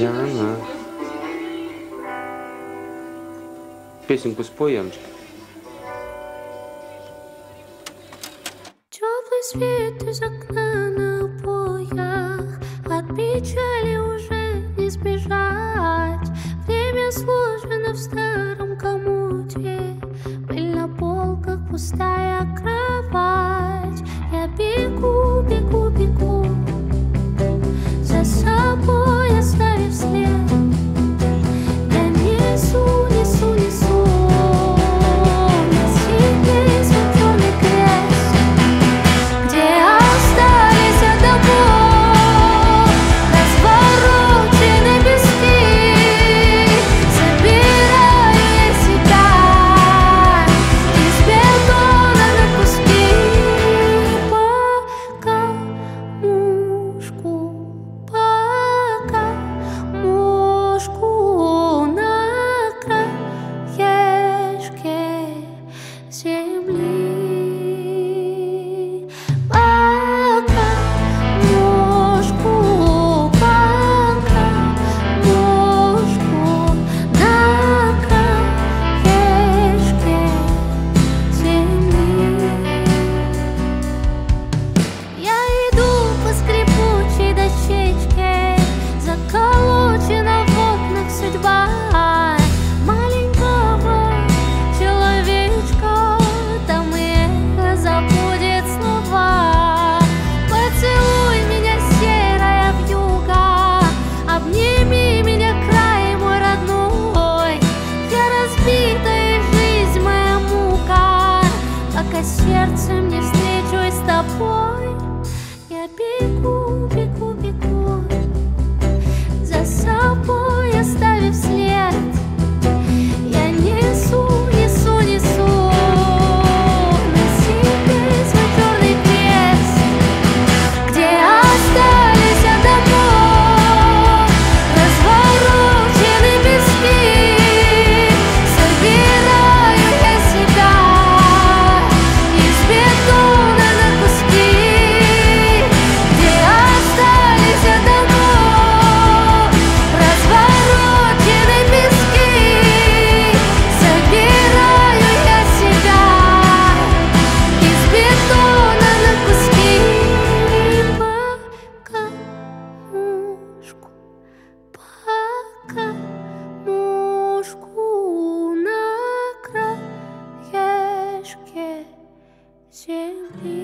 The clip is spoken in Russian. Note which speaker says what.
Speaker 1: Яна. Песенку спой, Яночка.
Speaker 2: Теплый свет из окна на обоях, от печали уже не сбежать. Время сложено в старом комоде, пыль на полках, пустая кровать. Я бегу, бегу, бегу, за собой оставив след. Я несу, несу, несу на себе свой черный крест, где остались от домов разворочены пески. Собираю я себя из бетона на куски. Пока мушку на краешке земли. Пока мушку на краешке земли. Я иду по скрипучей дощечке, заколочена в окнах судьба маленького человечка. Там эхо забудет слова. Поцелуй меня, серая вьюга, обними меня, край мой родной. Я разбита, и жизнь моя мука, пока сердцем не встречусь с тобой. Я бегу, бегу, бегу, за собой оставив след. Я несу, несу, несу на себе свой черный крест, где остались от домов разворочены пески. Собираю я себя из бетона на куски, где остались от домов разворочены пески. Собираю я себя из бетона на куски. Пока мушку на краешке земли.